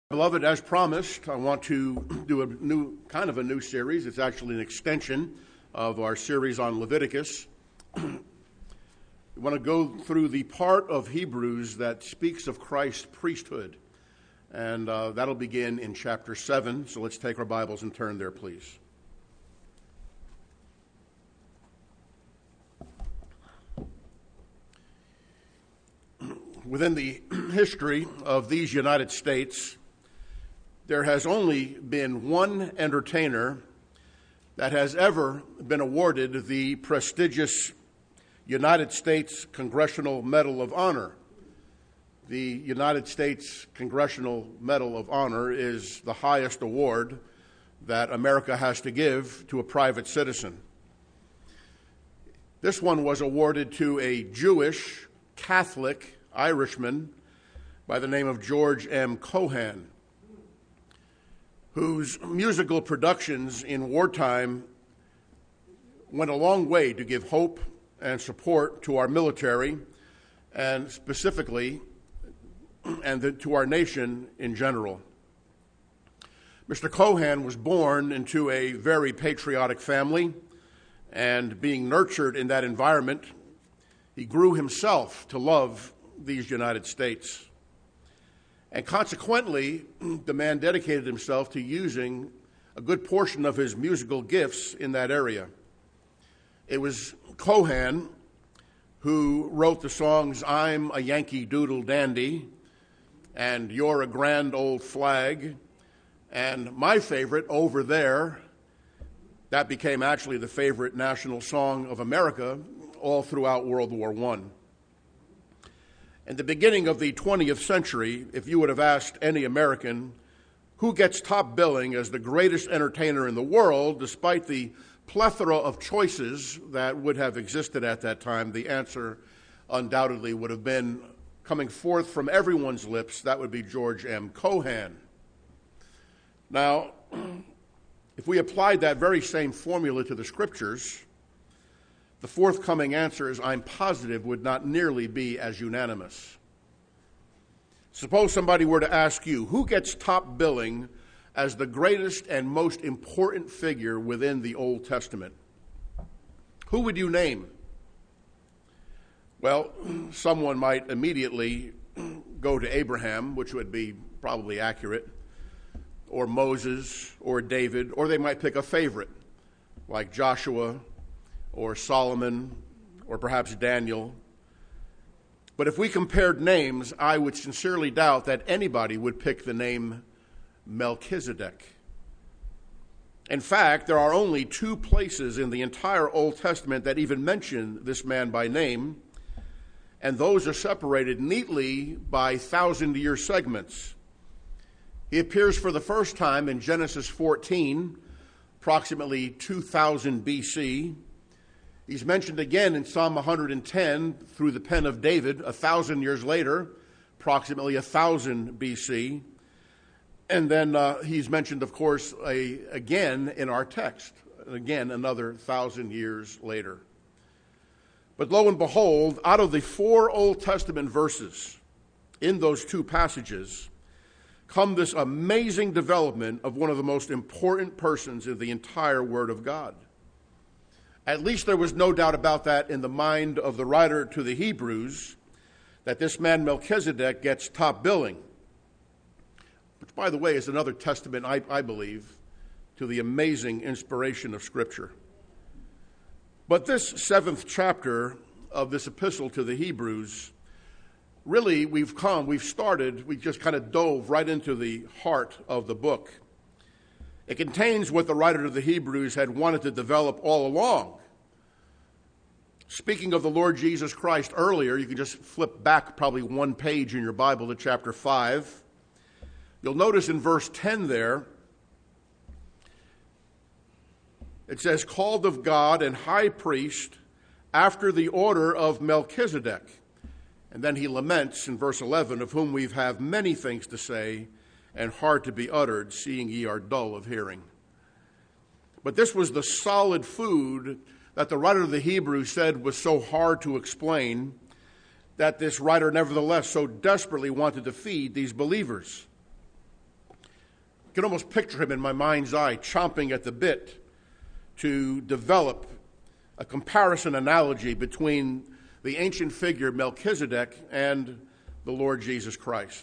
Beloved, as promised, I want to do a new series. It's actually an extension of our series on Leviticus. We want to go through the part of Hebrews that speaks of Christ's priesthood, and that'll begin in chapter 7. So let's take our Bibles and turn there, please. Within the history of these United States, there has only been one entertainer that has ever been awarded the prestigious United States Congressional Medal of Honor. The United States Congressional Medal of Honor is the highest award that America has to give to a private citizen. This one was awarded to a Jewish Catholic Irishman by the name of George M. Cohan, whose musical productions in wartime went a long way to give hope and support to our military, and specifically, to our nation in general. Mr. Cohan was born into a very patriotic family, and being nurtured in that environment, he grew himself to love these United States. And consequently, the man dedicated himself to using a good portion of his musical gifts in that area. It was Cohan who wrote the songs "I'm a Yankee Doodle Dandy" and "You're a Grand Old Flag," and my favorite, "Over There." That became actually the favorite national song of America all throughout World War I. In the beginning of the 20th century, if you would have asked any American who gets top billing as the greatest entertainer in the world, despite the plethora of choices that would have existed at that time, the answer undoubtedly would have been, coming forth from everyone's lips, that would be George M. Cohan. Now, if we applied that very same formula to the Scriptures, the forthcoming answers, I'm positive, would not nearly be as unanimous. Suppose somebody were to ask you, who gets top billing as the greatest and most important figure within the Old Testament? Who would you name? Well, someone might immediately go to Abraham, which would be probably accurate, or Moses, or David, or they might pick a favorite, like Joshua, or Solomon, or perhaps Daniel. But if we compared names, I would sincerely doubt that anybody would pick the name Melchizedek. In fact, there are only two places in the entire Old Testament that even mention this man by name, and those are separated neatly by 1,000-year segments. He appears for the first time in Genesis 14, approximately 2000 BC. He's mentioned again in Psalm 110 through the pen of David 1,000 years later, approximately 1000 BC. And then he's mentioned, of course, again in our text, again another 1,000 years later. But lo and behold, out of the 4 Old Testament verses in those two passages come this amazing development of one of the most important persons in the entire Word of God. At least there was no doubt about that in the mind of the writer to the Hebrews, that this man Melchizedek gets top billing, which, by the way, is another testament, I believe, to the amazing inspiration of Scripture. But this 7th chapter of this epistle to the Hebrews, really we just kind of dove right into the heart of the book. It contains what the writer of the Hebrews had wanted to develop all along. Speaking of the Lord Jesus Christ earlier, you can just flip back probably one page in your Bible to chapter 5. You'll notice in verse 10 there, it says, called of God and high priest after the order of Melchizedek. And then he laments in verse 11, of whom we have many things to say and hard to be uttered, seeing ye are dull of hearing. But this was the solid food that the writer of the Hebrews said was so hard to explain, that this writer nevertheless so desperately wanted to feed these believers. can almost picture him in my mind's eye, chomping at the bit to develop a comparison analogy between the ancient figure Melchizedek and the Lord Jesus Christ.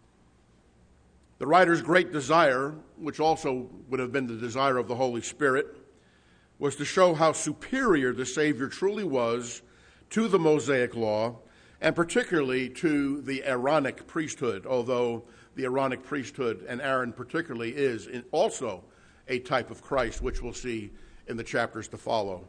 The writer's great desire, which also would have been the desire of the Holy Spirit, was to show how superior the Savior truly was to the Mosaic law, and particularly to the Aaronic priesthood, although the Aaronic priesthood, and Aaron particularly, is also a type of Christ, which we'll see in the chapters to follow.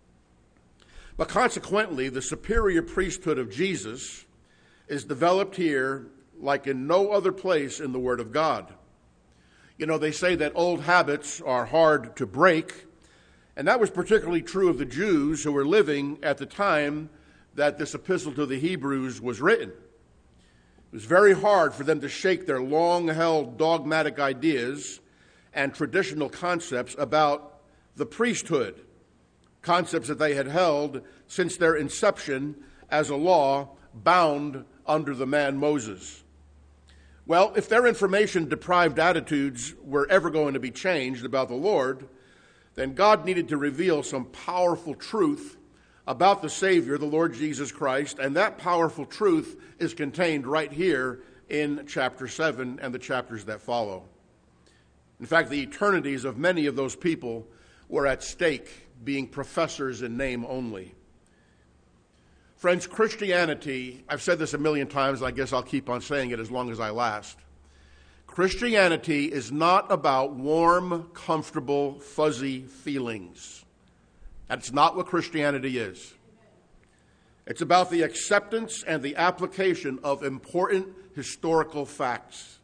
But consequently, the superior priesthood of Jesus is developed here like in no other place in the Word of God. You know, they say that old habits are hard to break, and that was particularly true of the Jews who were living at the time that this epistle to the Hebrews was written. It was very hard for them to shake their long-held dogmatic ideas and traditional concepts about the priesthood, concepts that they had held since their inception as a law bound under the man Moses. Well, if their information-deprived attitudes were ever going to be changed about the Lord, then God needed to reveal some powerful truth about the Savior, the Lord Jesus Christ, and that powerful truth is contained right here in chapter 7 and the chapters that follow. In fact, the eternities of many of those people were at stake, being professors in name only. Friends, Christianity, I've said this a million times, and I guess I'll keep on saying it as long as I last. Christianity is not about warm, comfortable, fuzzy feelings. That's not what Christianity is. It's about the acceptance and the application of important historical facts.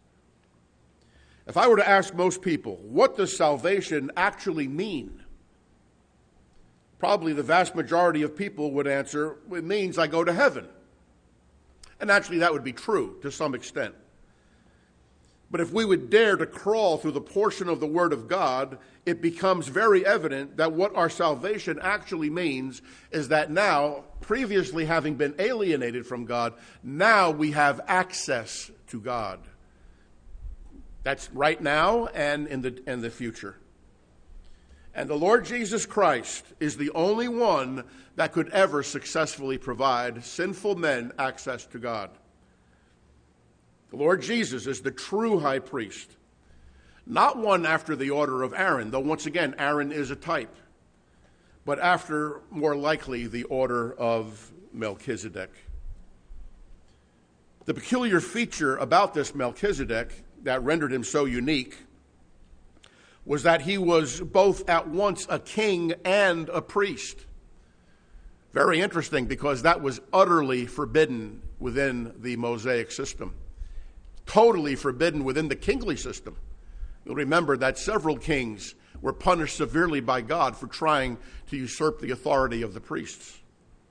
If I were to ask most people, what does salvation actually mean? Probably the vast majority of people would answer, it means I go to heaven. And actually that would be true to some extent. But if we would dare to crawl through the portion of the Word of God, it becomes very evident that what our salvation actually means is that now, previously having been alienated from God, now we have access to God. That's right now and in the future. And the Lord Jesus Christ is the only one that could ever successfully provide sinful men access to God. The Lord Jesus is the true high priest, not one after the order of Aaron, though once again, Aaron is a type, but after, more likely, the order of Melchizedek. The peculiar feature about this Melchizedek that rendered him so unique was that he was both at once a king and a priest. Very interesting, because that was utterly forbidden within the Mosaic system. Totally forbidden within the kingly system. You'll remember that several kings were punished severely by God for trying to usurp the authority of the priests.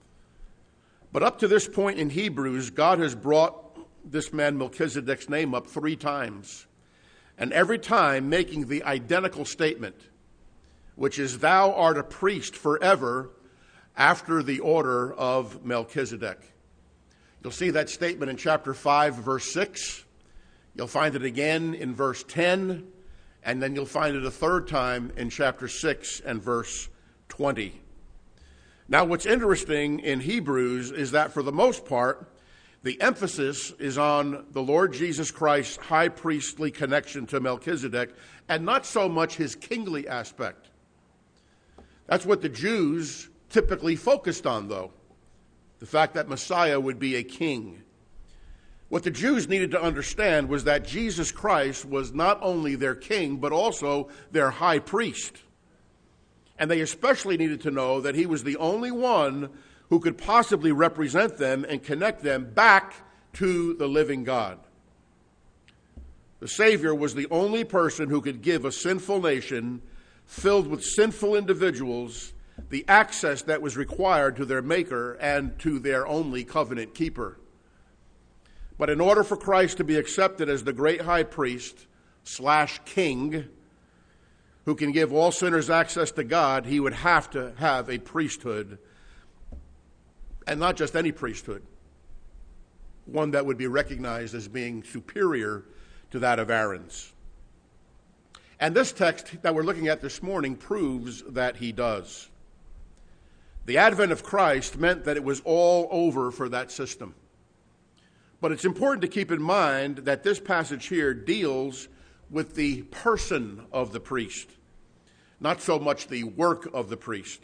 But up to this point in Hebrews, God has brought this man Melchizedek's name up 3 times. And every time making the identical statement, which is, thou art a priest forever after the order of Melchizedek. You'll see that statement in chapter 5, verse 6. You'll find it again in verse 10, and then you'll find it a third time in chapter 6 and verse 20. Now, what's interesting in Hebrews is that for the most part, the emphasis is on the Lord Jesus Christ's high priestly connection to Melchizedek, and not so much his kingly aspect. That's what the Jews typically focused on, though, the fact that Messiah would be a king. What the Jews needed to understand was that Jesus Christ was not only their king, but also their high priest. And they especially needed to know that he was the only one who could possibly represent them and connect them back to the living God. The Savior was the only person who could give a sinful nation filled with sinful individuals the access that was required to their Maker and to their only covenant keeper. But in order for Christ to be accepted as the great high priest / king who can give all sinners access to God, he would have to have a priesthood, and not just any priesthood, one that would be recognized as being superior to that of Aaron's. And this text that we're looking at this morning proves that he does. The advent of Christ meant that it was all over for that system. But it's important to keep in mind that this passage here deals with the person of the priest, not so much the work of the priest.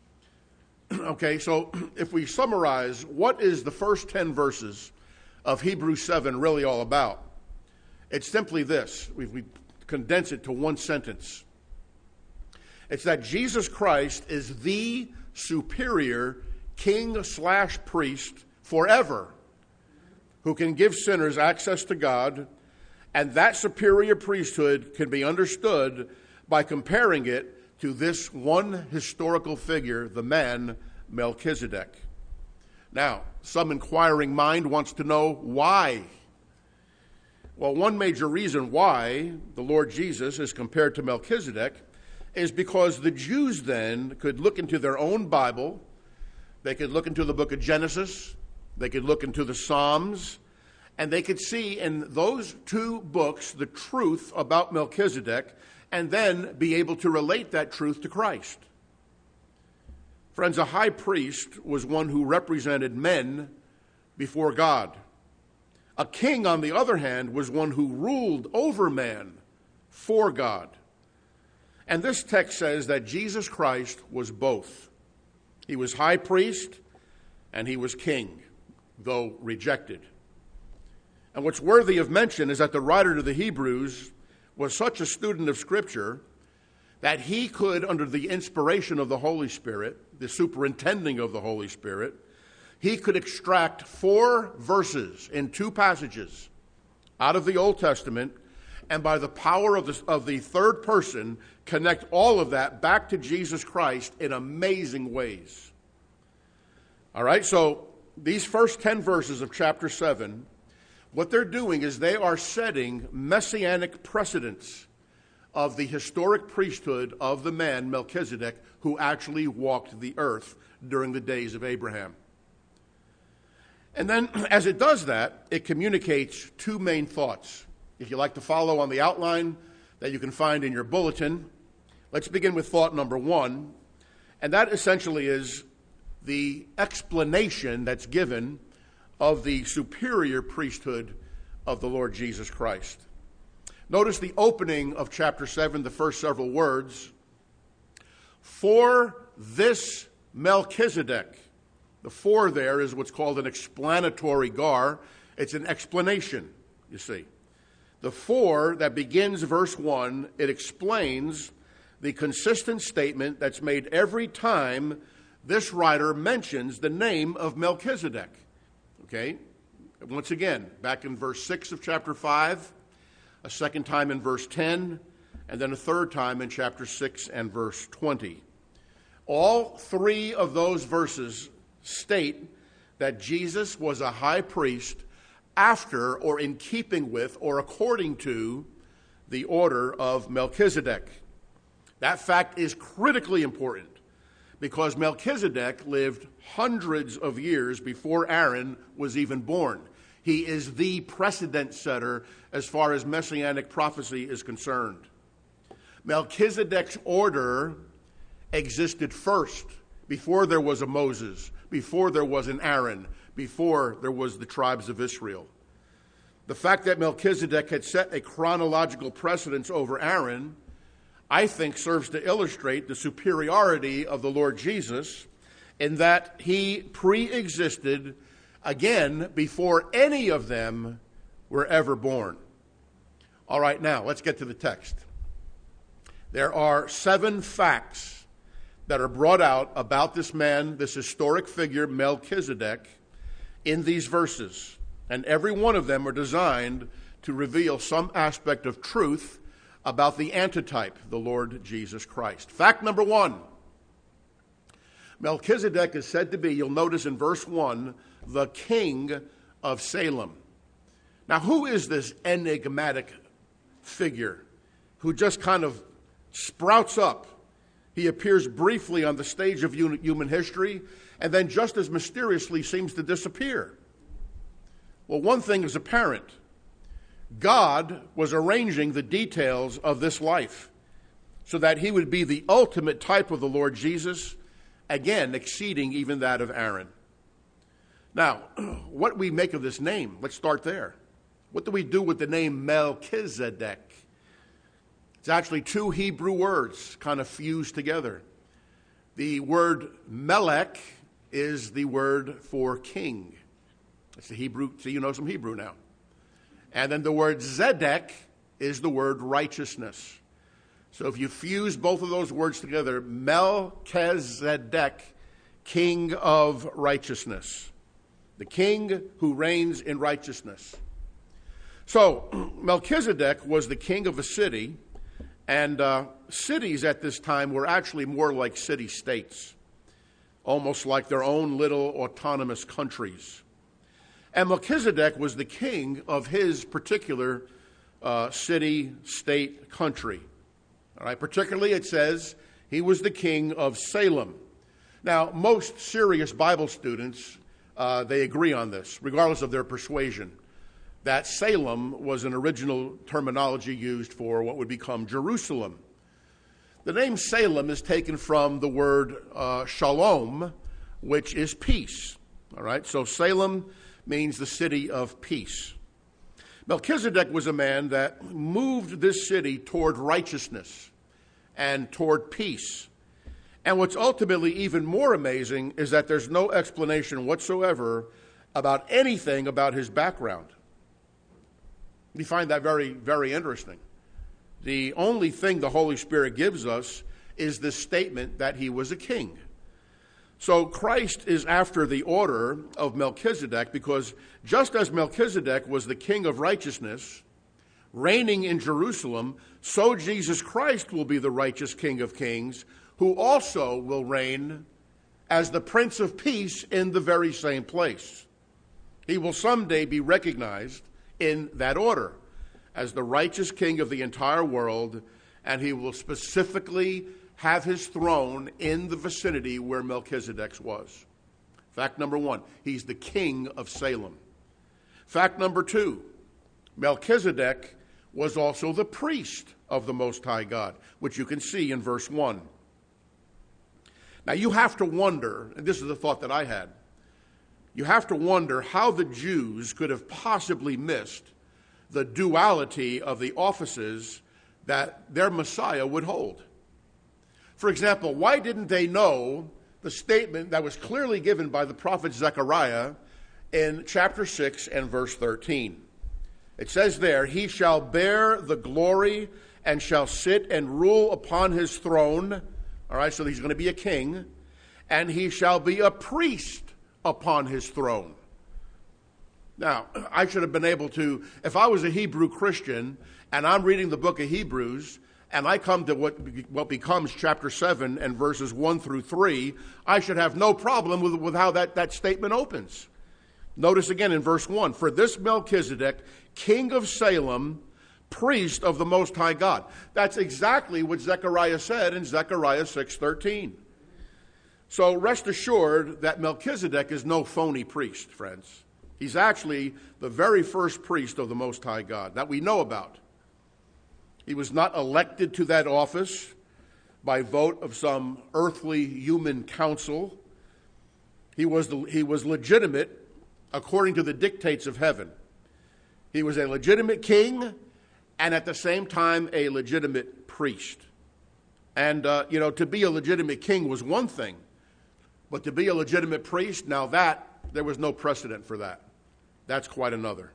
Okay, so if we summarize, what is the first 10 verses of Hebrews 7 really all about? It's simply this. We condense it to one sentence. It's that Jesus Christ is the superior king/priest forever, who can give sinners access to God, and that superior priesthood can be understood by comparing it to this one historical figure, the man Melchizedek. Now, some inquiring mind wants to know why. Well, one major reason why the Lord Jesus is compared to Melchizedek is because the Jews then could look into their own Bible, they could look into the book of Genesis, they could look into the Psalms, and they could see in those two books the truth about Melchizedek and then be able to relate that truth to Christ. Friends, a high priest was one who represented men before God. A king, on the other hand, was one who ruled over man for God. And this text says that Jesus Christ was both. He was high priest and he was king, though rejected. And what's worthy of mention is that the writer to the Hebrews was such a student of Scripture that he could, under the inspiration of the Holy Spirit, the superintending of the Holy Spirit, he could extract 4 verses in 2 passages out of the Old Testament, and by the power of the third person, connect all of that back to Jesus Christ in amazing ways. All right, so these first 10 verses of chapter 7, what they're doing is they are setting messianic precedents of the historic priesthood of the man Melchizedek, who actually walked the earth during the days of Abraham. And then, as it does that, it communicates 2 main thoughts. If you like to follow on the outline that you can find in your bulletin, let's begin with thought number 1, and that essentially is the explanation that's given of the superior priesthood of the Lord Jesus Christ. Notice the opening of chapter 7, the first several words. For this Melchizedek. The for there is what's called an explanatory gar. It's an explanation, you see. The for that begins verse 1, it explains the consistent statement that's made every time this writer mentions the name of Melchizedek. Okay? Once again, back in verse 6 of chapter 5, a second time in verse 10, and then a third time in chapter 6 and verse 20. All 3 of those verses state that Jesus was a high priest after or in keeping with or according to the order of Melchizedek. That fact is critically important because Melchizedek lived hundreds of years before Aaron was even born. He is the precedent setter as far as messianic prophecy is concerned. Melchizedek's order existed first, before there was a Moses, before there was an Aaron, before there was the tribes of Israel. The fact that Melchizedek had set a chronological precedence over Aaron, I think, serves to illustrate the superiority of the Lord Jesus in that he pre-existed, again, before any of them were ever born. All right, now, let's get to the text. There are 7 facts that are brought out about this man, this historic figure, Melchizedek, in these verses. And every one of them are designed to reveal some aspect of truth about the antitype, the Lord Jesus Christ. Fact number 1. Melchizedek is said to be, you'll notice in verse 1, the king of Salem. Now, who is this enigmatic figure who just kind of sprouts up? He appears briefly on the stage of human history and then just as mysteriously seems to disappear. Well, one thing is apparent. God was arranging the details of this life so that he would be the ultimate type of the Lord Jesus, again, exceeding even that of Aaron. Now, what do we make of this name? Let's start there. What do we do with the name Melchizedek? It's actually two Hebrew words kind of fused together. The word Melech is the word for king. It's the Hebrew, so you know some Hebrew now. And then the word Zedek is the word righteousness. So if you fuse both of those words together, Melchizedek, king of righteousness. The king who reigns in righteousness. So Melchizedek was the king of a city, and cities at this time were actually more like city-states, almost like their own little autonomous countries. And Melchizedek was the king of his particular city, state, country. All right, particularly it says he was the king of Salem. Now, most serious Bible students, they agree on this, regardless of their persuasion, that Salem was an original terminology used for what would become Jerusalem. The name Salem is taken from the word shalom, which is peace. All right, so Salem means the city of peace. Melchizedek was a man that moved this city toward righteousness and toward peace. And what's ultimately even more amazing is that there's no explanation whatsoever about anything about his background. We find that very, very interesting. The only thing the Holy Spirit gives us is this statement that he was a king. So Christ is after the order of Melchizedek, because just as Melchizedek was the king of righteousness, reigning in Jerusalem, so Jesus Christ will be the righteous King of Kings, who also will reign as the Prince of Peace in the very same place. He will someday be recognized in that order as the righteous King of the entire world, and he will specifically have his throne in the vicinity where Melchizedek's was. Fact number one, he's the king of Salem. Fact number two, Melchizedek was also the priest of the Most High God, which you can see in verse 1. Now you have to wonder, and this is the thought that I had, you have to wonder how the Jews could have possibly missed the duality of the offices that their Messiah would hold. For example, why didn't they know the statement that was clearly given by the prophet Zechariah in chapter 6 and verse 13? It says there, he shall bear the glory and shall sit and rule upon his throne. All right, so he's going to be a king. And he shall be a priest upon his throne. Now, I should have been able to, if I was a Hebrew Christian and I'm reading the book of Hebrews, and I come to what becomes chapter 7 and verses 1 through 3, I should have no problem with how that statement opens. Notice again in verse 1, for this Melchizedek, king of Salem, priest of the Most High God. That's exactly what Zechariah said in Zechariah 6:13. So rest assured that Melchizedek is no phony priest, friends. He's actually the very first priest of the Most High God that we know about. He was not elected to that office by vote of some earthly human council. He was legitimate according to the dictates of heaven. He was a legitimate king and at the same time a legitimate priest. And, to be a legitimate king was one thing, but to be a legitimate priest, now there was no precedent for that. That's quite another.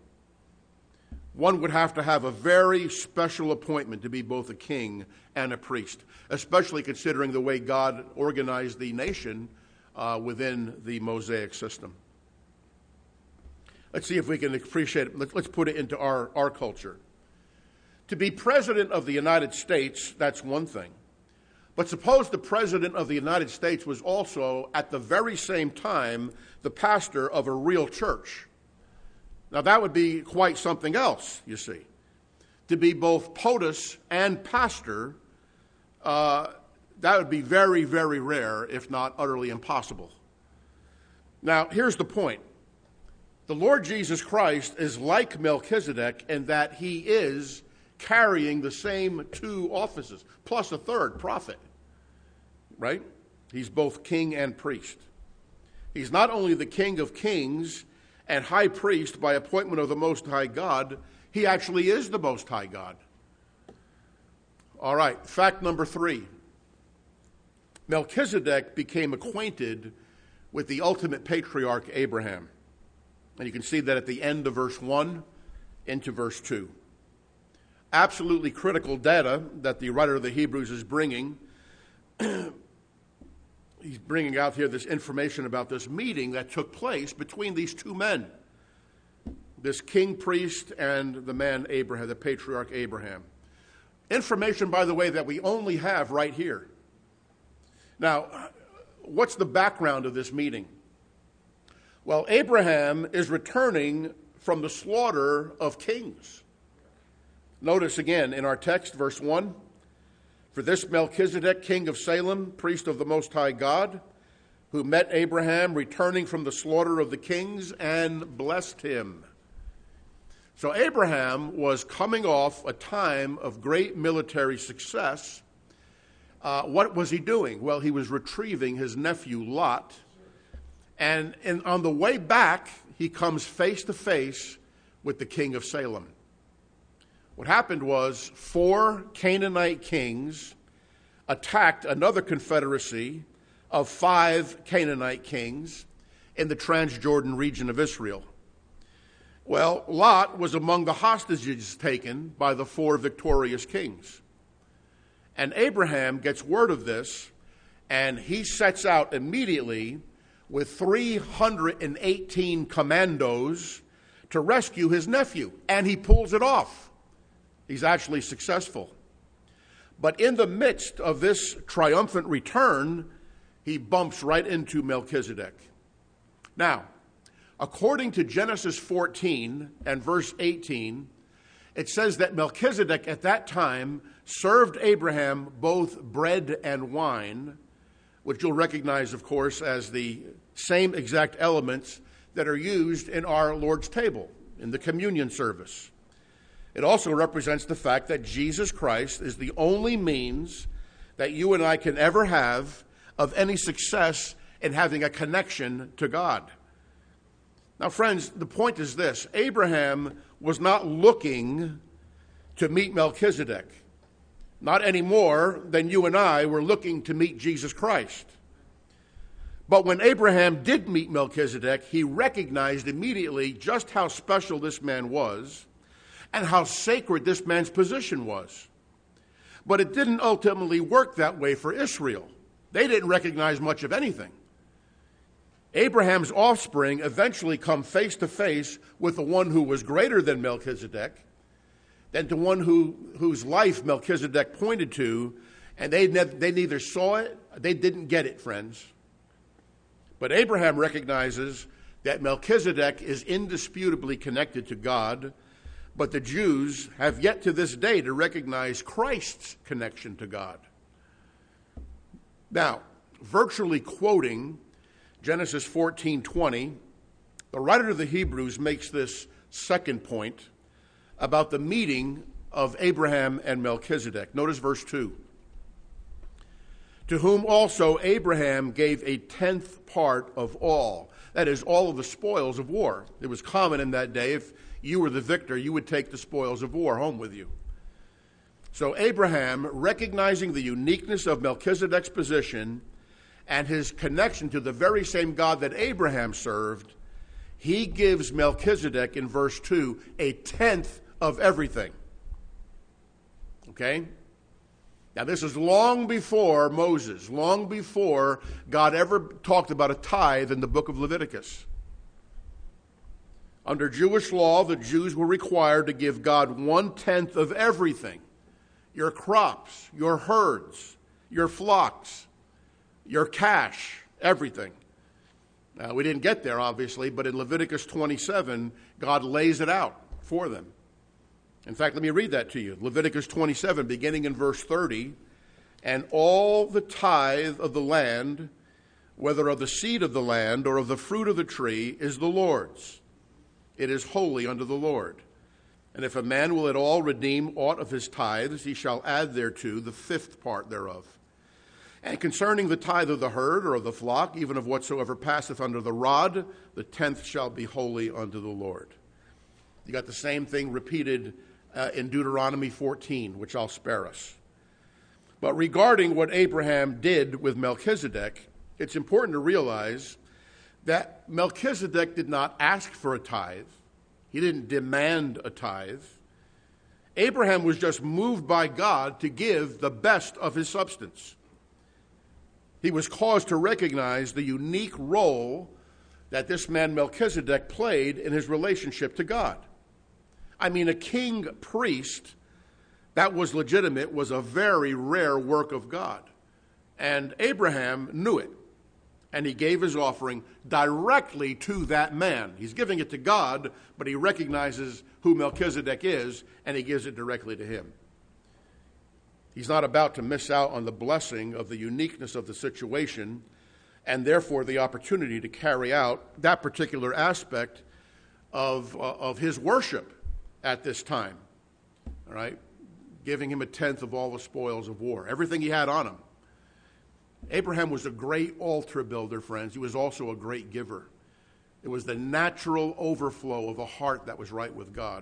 One would have to have a very special appointment to be both a king and a priest, especially considering the way God organized the nation within the Mosaic system. Let's see if we can appreciate it. Let's put it into our culture. To be president of the United States, that's one thing. But suppose the president of the United States was also, at the very same time, the pastor of a real church. Now, that would be quite something else, you see. To be both POTUS and pastor, that would be very, very rare, if not utterly impossible. Now, here's the point. The Lord Jesus Christ is like Melchizedek in that he is carrying the same two offices, plus a third, prophet, right? He's both king and priest. He's not only the King of Kings and high priest by appointment of the Most High God, he actually is the Most High God. All right, fact number 3. Melchizedek became acquainted with the ultimate patriarch Abraham. And you can see that at the end of verse 1 into verse 2. Absolutely critical data that the writer of the Hebrews is bringing. He's bringing out here this information about this meeting that took place between these two men, this king priest and the man Abraham, the patriarch Abraham. Information, by the way, that we only have right here. Now, what's the background of this meeting? Well, Abraham is returning from the slaughter of kings. Notice again in our text, verse 1, for this Melchizedek, king of Salem, priest of the Most High God, who met Abraham returning from the slaughter of the kings and blessed him. So Abraham was coming off a time of great military success. What was he doing? Well, he was retrieving his nephew Lot. And on the way back, he comes face to face with the king of Salem. What happened was 4 Canaanite kings attacked another confederacy of 5 Canaanite kings in the Transjordan region of Israel. Well, Lot was among the hostages taken by the 4 victorious kings. And Abraham gets word of this, and he sets out immediately with 318 commandos to rescue his nephew. And he pulls it off. He's actually successful. But in the midst of this triumphant return, he bumps right into Melchizedek. Now, according to Genesis 14 and verse 18, it says that Melchizedek at that time served Abraham both bread and wine, which you'll recognize, of course, as the same exact elements that are used in our Lord's table, in the communion service. It also represents the fact that Jesus Christ is the only means that you and I can ever have of any success in having a connection to God. Now, friends, the point is this. Abraham was not looking to meet Melchizedek, not any more than you and I were looking to meet Jesus Christ. But when Abraham did meet Melchizedek, he recognized immediately just how special this man was and how sacred this man's position was. But it didn't ultimately work that way for Israel. They didn't recognize much of anything. Abraham's offspring eventually come face to face with the one who was greater than Melchizedek, than the one whose life Melchizedek pointed to, and they neither saw it, they didn't get it, friends. But Abraham recognizes that Melchizedek is indisputably connected to God, but the Jews have yet to this day to recognize Christ's connection to God. Now, virtually quoting Genesis 14:20, the writer of the Hebrews makes this second point about the meeting of Abraham and Melchizedek. Notice verse 2. To whom also Abraham gave a 10th part of all. That is, all of the spoils of war. It was common in that day, if you were the victor, you would take the spoils of war home with you. So Abraham, recognizing the uniqueness of Melchizedek's position and his connection to the very same God that Abraham served, he gives Melchizedek in verse 2 a 10th of everything. Okay? Now this is long before Moses, long before God ever talked about a tithe in the book of Leviticus. Under Jewish law, the Jews were required to give God 1/10 of everything. Your crops, your herds, your flocks, your cash, everything. Now, we didn't get there, obviously, but in Leviticus 27, God lays it out for them. In fact, let me read that to you. Leviticus 27, beginning in verse 30, and all the tithe of the land, whether of the seed of the land or of the fruit of the tree, is the Lord's. It is holy unto the Lord. And if a man will at all redeem aught of his tithes, he shall add thereto the fifth part thereof. And concerning the tithe of the herd or of the flock, even of whatsoever passeth under the rod, the tenth shall be holy unto the Lord. You got the same thing repeated in Deuteronomy 14, which I'll spare us. But regarding what Abraham did with Melchizedek, it's important to realize that Melchizedek did not ask for a tithe. He didn't demand a tithe. Abraham was just moved by God to give the best of his substance. He was caused to recognize the unique role that this man Melchizedek played in his relationship to God. I mean, a king priest that was legitimate was a very rare work of God. And Abraham knew it. And he gave his offering directly to that man. He's giving it to God, but he recognizes who Melchizedek is, and he gives it directly to him. He's not about to miss out on the blessing of the uniqueness of the situation, and therefore the opportunity to carry out that particular aspect of his worship at this time. All right? Giving him a tenth of all the spoils of war, everything he had on him. Abraham was a great altar builder, friends. He was also a great giver. It was the natural overflow of a heart that was right with God.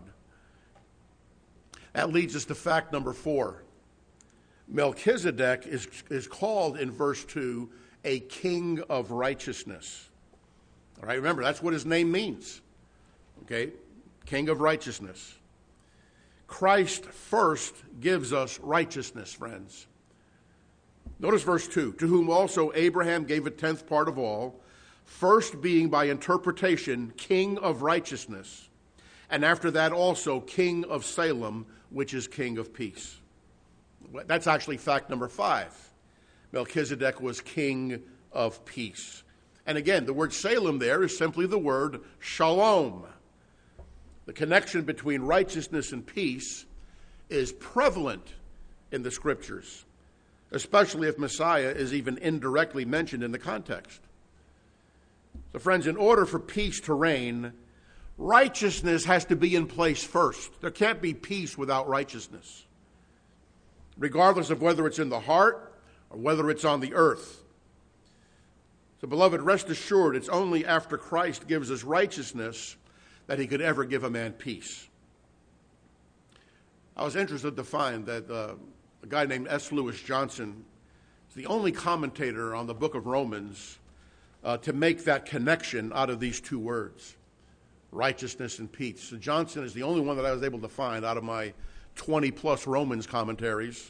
That leads us to fact number 4. Melchizedek is called in verse 2 a king of righteousness. All right, remember, that's what his name means. Okay, king of righteousness. Christ first gives us righteousness, friends. Notice verse 2, to whom also Abraham gave a tenth part of all, first being by interpretation king of righteousness, and after that also king of Salem, which is king of peace. That's actually fact number 5. Melchizedek was king of peace. And again, the word Salem there is simply the word shalom. The connection between righteousness and peace is prevalent in the scriptures, especially if Messiah is even indirectly mentioned in the context. So friends, in order for peace to reign, righteousness has to be in place first. There can't be peace without righteousness, regardless of whether it's in the heart or whether it's on the earth. So beloved, rest assured, it's only after Christ gives us righteousness that he could ever give a man peace. I was interested to find that a guy named S. Lewis Johnson is the only commentator on the book of Romans to make that connection out of these two words, righteousness and peace. So Johnson is the only one that I was able to find out of my 20-plus Romans commentaries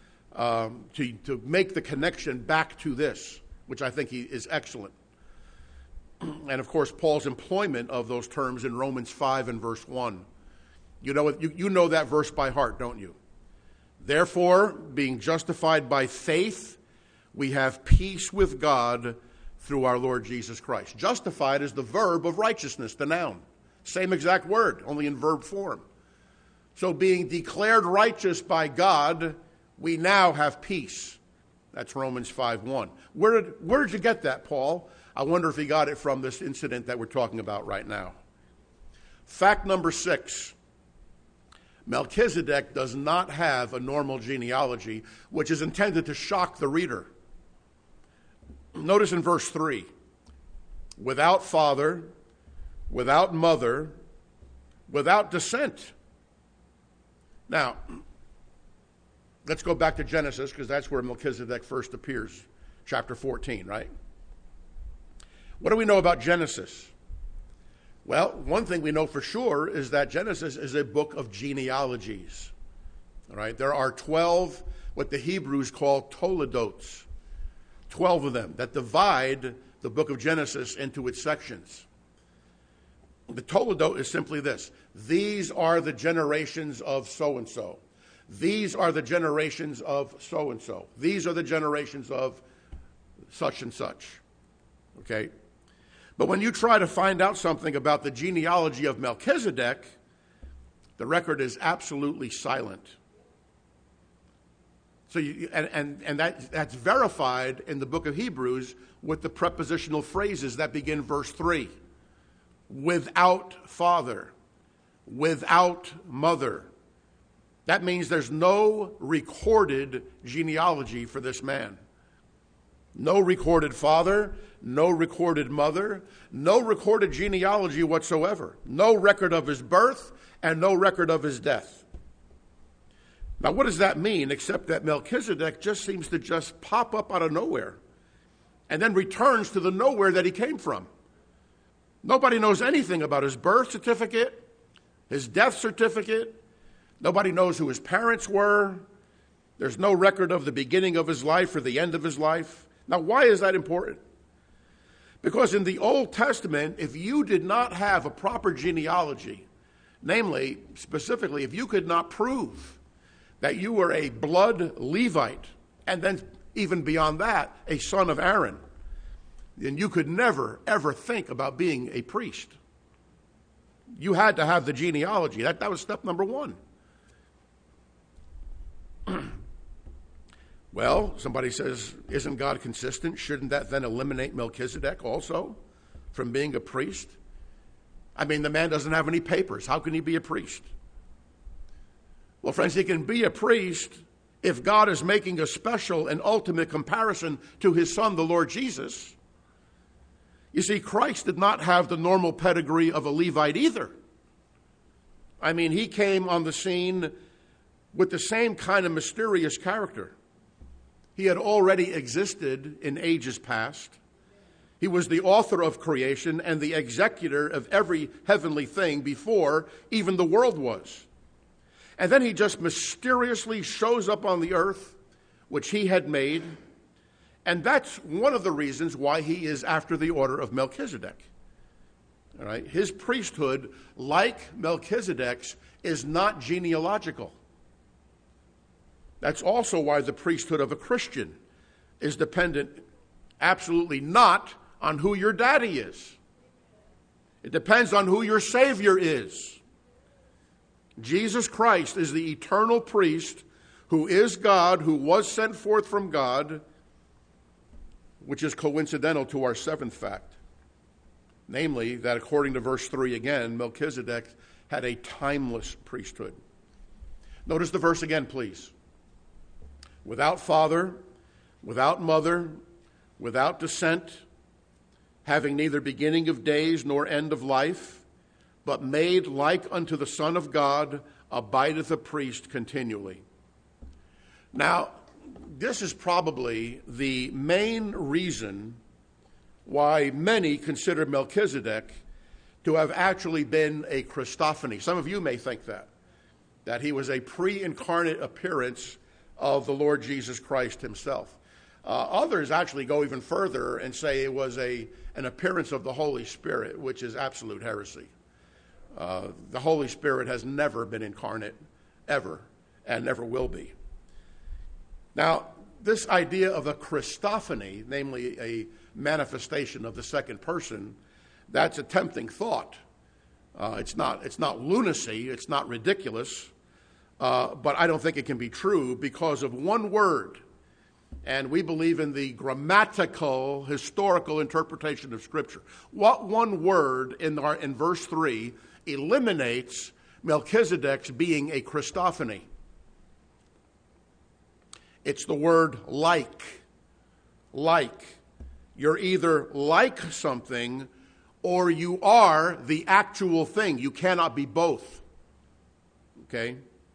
to make the connection back to this, which I think is excellent. And, of course, Paul's employment of those terms in Romans 5 and verse 1. You know that verse by heart, don't you? Therefore, being justified by faith, we have peace with God through our Lord Jesus Christ. Justified is the verb of righteousness, the noun. Same exact word, only in verb form. So being declared righteous by God, we now have peace. That's Romans 5:1. Where did you get that, Paul? I wonder if he got it from this incident that we're talking about right now. Fact number 6. Melchizedek does not have a normal genealogy, which is intended to shock the reader. Notice in verse 3, without father, without mother, without descent. Now, let's go back to Genesis, because that's where Melchizedek first appears, chapter 14, right? What do we know about Genesis? Well, one thing we know for sure is that Genesis is a book of genealogies. All right, there are 12, what the Hebrews call toledotes, 12 of them that divide the book of Genesis into its sections. The toledot is simply this: these are the generations of so-and-so. These are the generations of so-and-so. These are the generations of such and such. Okay? But when you try to find out something about the genealogy of Melchizedek, the record is absolutely silent. So that's verified in the book of Hebrews with the prepositional phrases that begin verse 3. without father, without mother. That means there's no recorded genealogy for this man. No recorded father, no recorded mother, no recorded genealogy whatsoever. No record of his birth and no record of his death. Now, what does that mean except that Melchizedek just seems to just pop up out of nowhere and then returns to the nowhere that he came from? Nobody knows anything about his birth certificate, his death certificate. Nobody knows who his parents were. There's no record of the beginning of his life or the end of his life. Now, why is that important? Because in the Old Testament, if you did not have a proper genealogy, namely, specifically, if you could not prove that you were a blood Levite, and then even beyond that, a son of Aaron, then you could never, ever think about being a priest. You had to have the genealogy. That was step number one. Well, somebody says, isn't God consistent? Shouldn't that then eliminate Melchizedek also from being a priest? I mean, the man doesn't have any papers. How can he be a priest? Well, friends, he can be a priest if God is making a special and ultimate comparison to his son, the Lord Jesus. You see, Christ did not have the normal pedigree of a Levite either. I mean, he came on the scene with the same kind of mysterious character. He had already existed in ages past. He was the author of creation and the executor of every heavenly thing before even the world was. And then he just mysteriously shows up on the earth, which he had made. And that's one of the reasons why he is after the order of Melchizedek. All right? His priesthood, like Melchizedek's, is not genealogical. That's also why the priesthood of a Christian is dependent absolutely not on who your daddy is. It depends on who your Savior is. Jesus Christ is the eternal priest who is God, who was sent forth from God, which is coincidental to our seventh fact. Namely, that according to verse 3 again, Melchizedek had a timeless priesthood. Notice the verse again, please. Without father, without mother, without descent, having neither beginning of days nor end of life, but made like unto the Son of God, abideth a priest continually. Now, this is probably the main reason why many consider Melchizedek to have actually been a Christophany. Some of you may think that he was a pre-incarnate appearance of the Lord Jesus Christ himself. Others actually go even further and say it was an appearance of the Holy Spirit, which is absolute heresy. The Holy Spirit has never been incarnate, ever, and never will be. Now, this idea of a Christophany, namely a manifestation of the second person, that's a tempting thought. It's not lunacy, it's not ridiculous, but I don't think it can be true because of one word. And we believe in the grammatical, historical interpretation of Scripture. What one word in verse 3 eliminates Melchizedek's being a Christophany? It's the word like. Like. You're either like something or you are the actual thing. You cannot be both. Okay?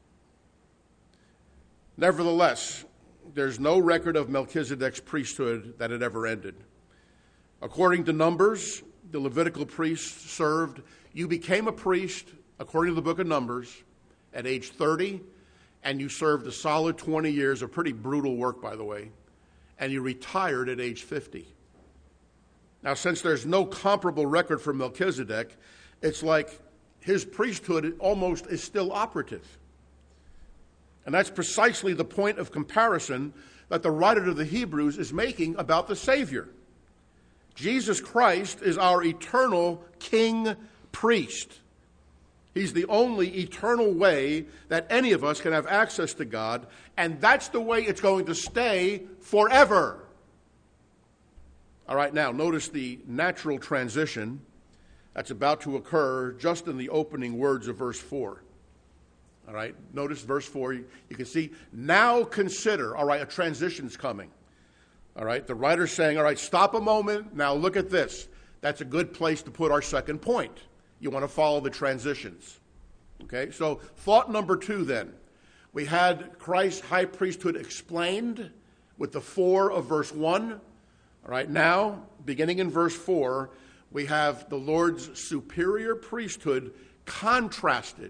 Nevertheless, there's no record of Melchizedek's priesthood that it ever ended. According to Numbers, the Levitical priests served. You became a priest, according to the book of Numbers, at age 30, and you served a solid 20 years of pretty brutal work, by the way, and you retired at age 50. Now, since there's no comparable record for Melchizedek, it's like his priesthood almost is still operative. And that's precisely the point of comparison that the writer to the Hebrews is making about the Savior. Jesus Christ is our eternal king priest. He's the only eternal way that any of us can have access to God, and that's the way it's going to stay forever. All right, now notice the natural transition that's about to occur just in the opening words of verse 4. All right, notice verse 4. You can see, now consider. All right, a transition's coming. All right, the writer's saying, all right, stop a moment. Now look at this. That's a good place to put our second point. You want to follow the transitions. Okay, so thought number 2 then. We had Christ's high priesthood explained with the 4 of verse 1. All right, now, beginning in verse 4, we have the Lord's superior priesthood contrasted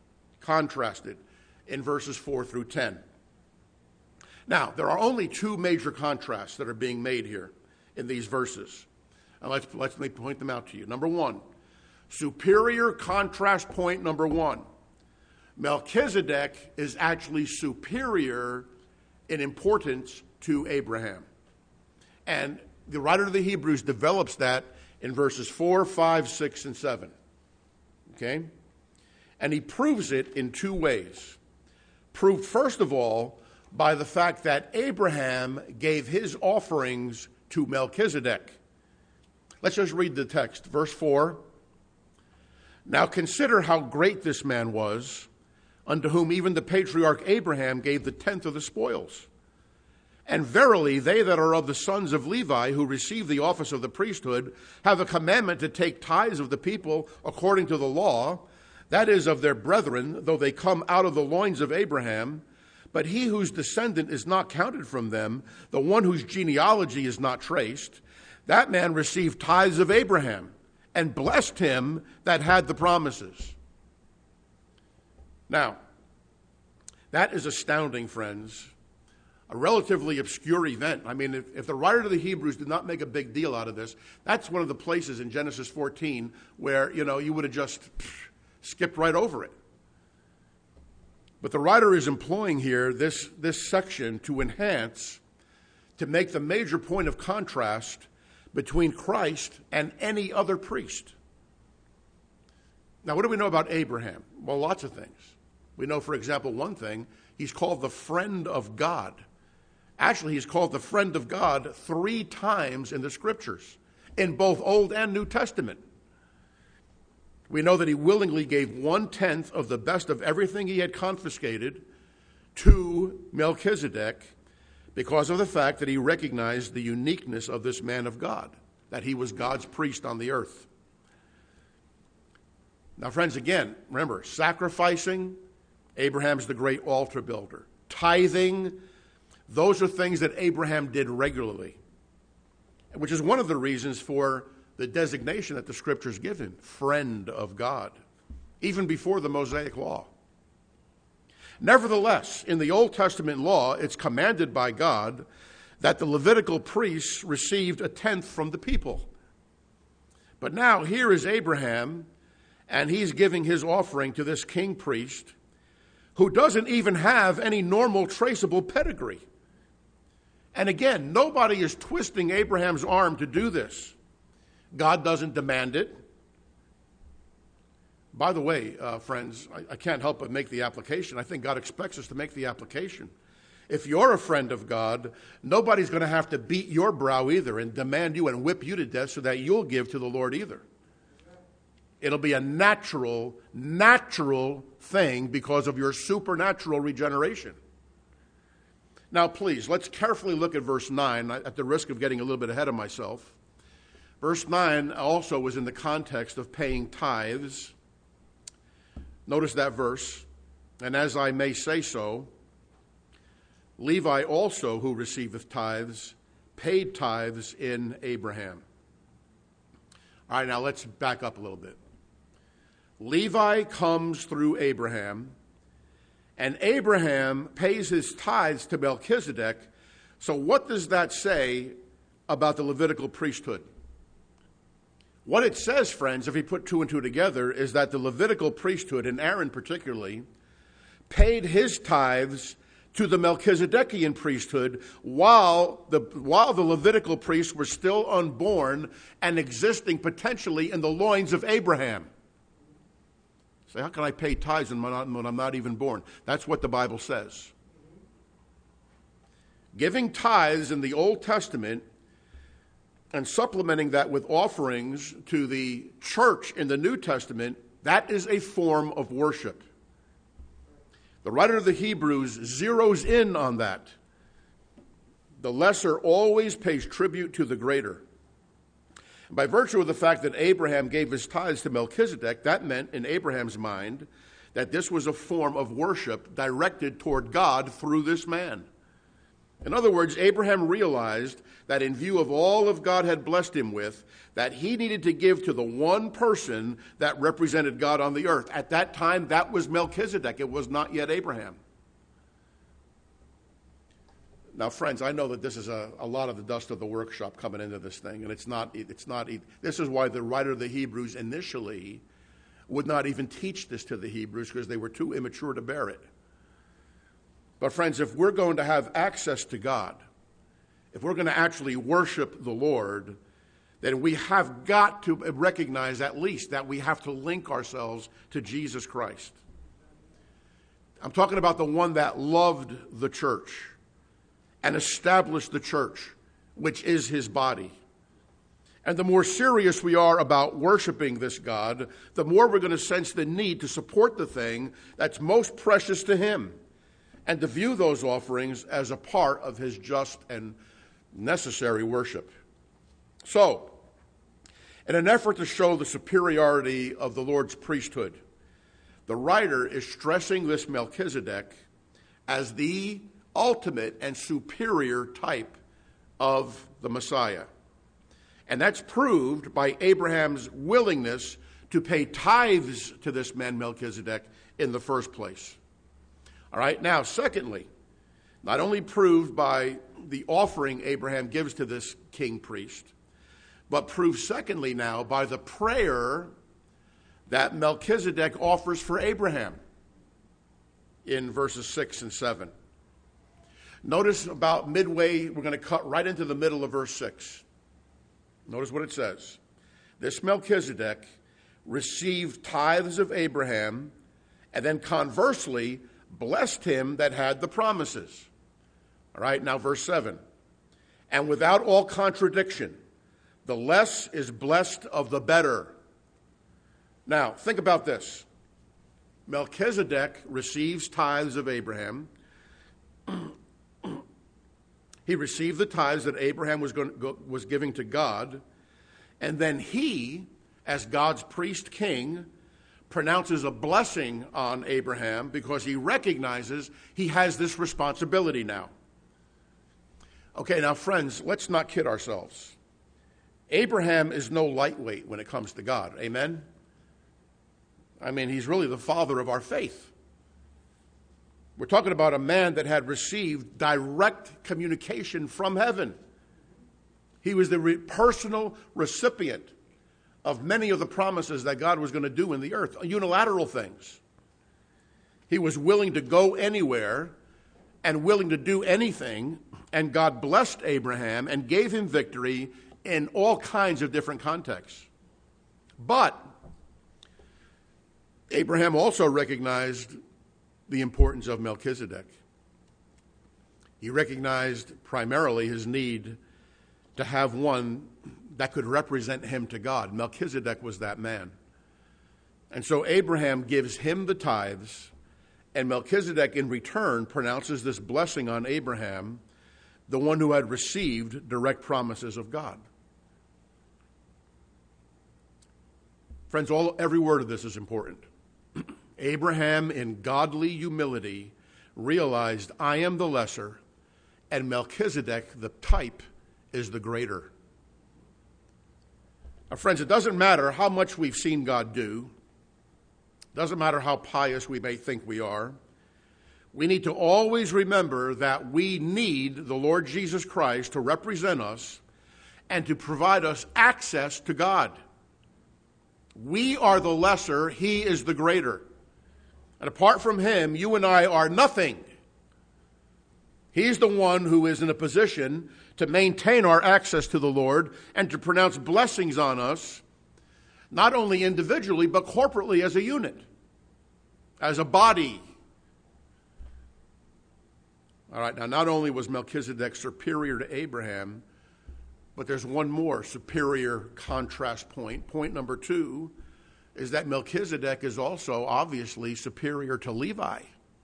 in verses 4 through 10. Now, there are only 2 major contrasts that are being made here in these verses. And let me point them out to you. Number 1, superior contrast point number 1. Melchizedek is actually superior in importance to Abraham. And the writer of the Hebrews develops that in verses 4, 5, 6, and 7. Okay? And he proves it in 2 ways. Proved, first of all, by the fact that Abraham gave his offerings to Melchizedek. Let's just read the text. Verse 4. Now consider how great this man was, unto whom even the patriarch Abraham gave the 10th of the spoils. And verily, they that are of the sons of Levi, who receive the office of the priesthood, have a commandment to take tithes of the people according to the law, that is, of their brethren, though they come out of the loins of Abraham. But he whose descendant is not counted from them, the one whose genealogy is not traced, that man received tithes of Abraham, and blessed him that had the promises. Now, that is astounding, friends. A relatively obscure event. I mean, if the writer of the Hebrews did not make a big deal out of this, that's one of the places in Genesis 14 where, you would have just skipped right over it. But the writer is employing here this section to enhance, to make the major point of contrast between Christ and any other priest. Now, what do we know about Abraham? Well, lots of things. We know, for example, one thing. He's called the friend of God. Actually, he's called the friend of God 3 times in the Scriptures, in both Old and New Testament. We know that he willingly gave 1/10 of the best of everything he had confiscated to Melchizedek because of the fact that he recognized the uniqueness of this man of God, that he was God's priest on the earth. Now, friends, again, remember, sacrificing, Abraham's the great altar builder. Tithing, those are things that Abraham did regularly, which is one of the reasons for the designation that the Scriptures give him, friend of God, even before the Mosaic Law. Nevertheless, in the Old Testament law, it's commanded by God that the Levitical priests received 1/10 from the people. But now here is Abraham, and he's giving his offering to this king priest who doesn't even have any normal traceable pedigree. And again, nobody is twisting Abraham's arm to do this. God doesn't demand it. By the way, friends, I can't help but make the application. I think God expects us to make the application. If you're a friend of God, nobody's going to have to beat your brow either and demand you and whip you to death so that you'll give to the Lord either. It'll be a natural thing because of your supernatural regeneration. Now, please, let's carefully look at verse 9, at the risk of getting a little bit ahead of myself. Verse 9 also was in the context of paying tithes. Notice that verse. And as I may say so, Levi also, who receiveth tithes, paid tithes in Abraham. All right, now let's back up a little bit. Levi comes through Abraham, and Abraham pays his tithes to Melchizedek. So what does that say about the Levitical priesthood? What it says, friends, if we put 2 and 2 together, is that the Levitical priesthood, and Aaron particularly, paid his tithes to the Melchizedekian priesthood while the Levitical priests were still unborn and existing potentially in the loins of Abraham. Say, how can I pay tithes when I'm not even born? That's what the Bible says. Giving tithes in the Old Testament and supplementing that with offerings to the church in the New Testament, that is a form of worship. The writer of the Hebrews zeroes in on that. The lesser always pays tribute to the greater. By virtue of the fact that Abraham gave his tithes to Melchizedek, that meant in Abraham's mind that this was a form of worship directed toward God through this man. In other words, Abraham realized that in view of all of God had blessed him with, that he needed to give to the one person that represented God on the earth. At that time, that was Melchizedek. It was not yet Abraham. Now, friends, I know that this is a lot of the dust of the workshop coming into this thing, and it's not. This is why the writer of the Hebrews initially would not even teach this to the Hebrews, because they were too immature to bear it. But friends, if we're going to have access to God, if we're going to actually worship the Lord, then we have got to recognize at least that we have to link ourselves to Jesus Christ. I'm talking about the one that loved the church and established the church, which is his body. And the more serious we are about worshiping this God, the more we're going to sense the need to support the thing that's most precious to him, and to view those offerings as a part of his just and necessary worship. So, in an effort to show the superiority of the Lord's priesthood, the writer is stressing this Melchizedek as the ultimate and superior type of the Messiah. And that's proved by Abraham's willingness to pay tithes to this man Melchizedek in the first place. All right, now, secondly, not only proved by the offering Abraham gives to this king priest, but proved secondly now by the prayer that Melchizedek offers for Abraham in verses 6 and 7. Notice about midway, we're going to cut right into the middle of verse 6. Notice what it says. This Melchizedek received tithes of Abraham, and then conversely blessed him that had the promises. All right, now verse 7. And without all contradiction, the less is blessed of the better. Now, think about this. Melchizedek receives tithes of Abraham. He received the tithes that Abraham was giving to God, and then he, as God's priest king, pronounces a blessing on Abraham because he recognizes he has this responsibility now. Okay, now friends, let's not kid ourselves. Abraham is no lightweight when it comes to God. Amen? I mean, he's really the father of our faith. We're talking about a man that had received direct communication from heaven. He was the personal recipient of many of the promises that God was going to do in the earth, unilateral things. He was willing to go anywhere and willing to do anything, and God blessed Abraham and gave him victory in all kinds of different contexts. But Abraham also recognized the importance of Melchizedek. He recognized primarily his need to have one that could represent him to God. Melchizedek was that man. And so Abraham gives him the tithes, and Melchizedek in return pronounces this blessing on Abraham, the one who had received direct promises of God. Friends, every word of this is important. Abraham, in godly humility, realized, I am the lesser, and Melchizedek, the type, is the greater. Now, friends, it doesn't matter how much we've seen God do. It doesn't matter how pious we may think we are. We need to always remember that we need the Lord Jesus Christ to represent us and to provide us access to God. We are the lesser, he is the greater. And apart from him, you and I are nothing. He's the one who is in a position to maintain our access to the Lord and to pronounce blessings on us, not only individually, but corporately as a unit, as a body. All right, now not only was Melchizedek superior to Abraham, But there's one more superior contrast point. Point number 2 is that Melchizedek is also obviously superior to Levi.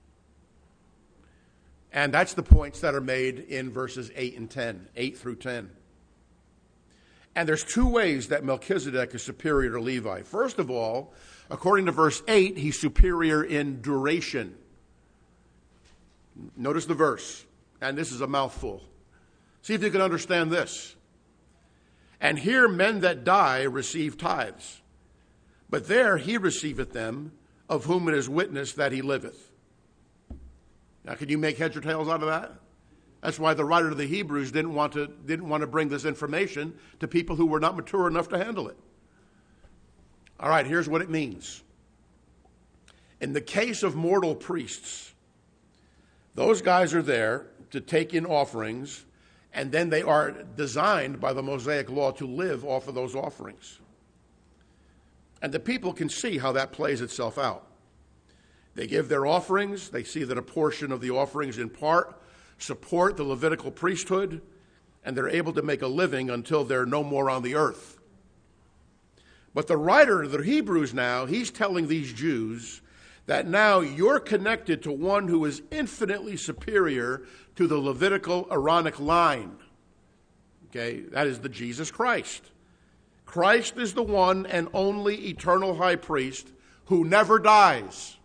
And that's the points that are made in verses 8 through 10. And there's 2 ways that Melchizedek is superior to Levi. First of all, according to verse 8, he's superior in duration. Notice the verse, and this is a mouthful. See if you can understand this. And here men that die receive tithes, but there he receiveth them, of whom it is witnessed that he liveth. Now, can you make heads or tails out of that? That's why the writer of the Hebrews didn't want to bring this information to people who were not mature enough to handle it. All right, here's what it means. In the case of mortal priests, those guys are there to take in offerings, and then they are designed by the Mosaic law to live off of those offerings. And the people can see how that plays itself out. They give their offerings. They see that a portion of the offerings in part support the Levitical priesthood, and they're able to make a living until they're no more on the earth. But the writer of the Hebrews now, he's telling these Jews that now you're connected to one who is infinitely superior to the Levitical Aaronic line. Okay, that is the Jesus Christ. Christ is the one and only eternal high priest who never dies.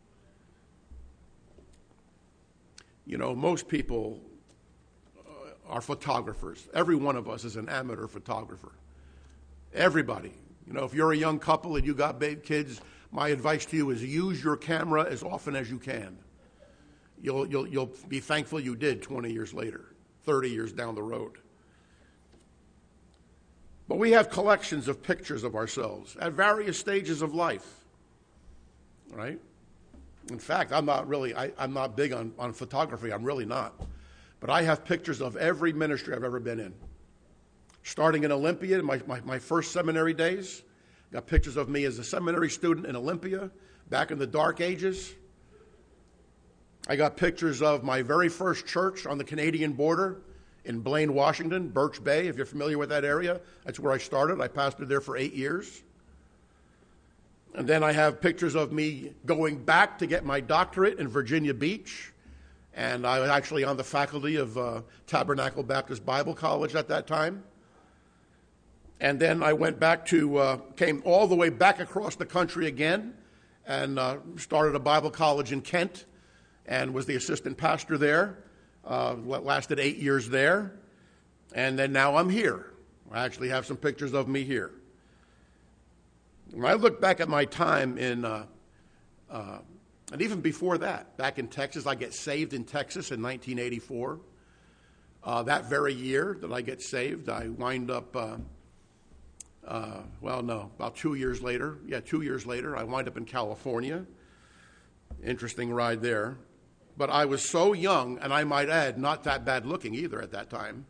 You know, most people are photographers. Every one of us is an amateur photographer. Everybody. You know, if you're a young couple and you got big kids, my advice to you is use your camera as often as you can. You'll be thankful you did 20 years later, 30 years down the road. But we have collections of pictures of ourselves at various stages of life, right? In fact, I'm not big on photography. I'm really not. But I have pictures of every ministry I've ever been in. Starting in Olympia, my first seminary days, got pictures of me as a seminary student in Olympia, back in the dark ages. I got pictures of my very first church on the Canadian border in Blaine, Washington, Birch Bay, if you're familiar with that area. That's where I started. I pastored there for 8 years. And then I have pictures of me going back to get my doctorate in Virginia Beach. And I was actually on the faculty of Tabernacle Baptist Bible College at that time. And then I went back came all the way back across the country again and started a Bible college in Kent and was the assistant pastor there. Lasted 8 years there. And then now I'm here. I actually have some pictures of me here. When I look back at my time in, and even before that, back in Texas, I get saved in Texas in 1984. That very year that I get saved, I wind up, about 2 years later. 2 years later, I wind up in California. Interesting ride there. But I was so young, and I might add, not that bad looking either at that time.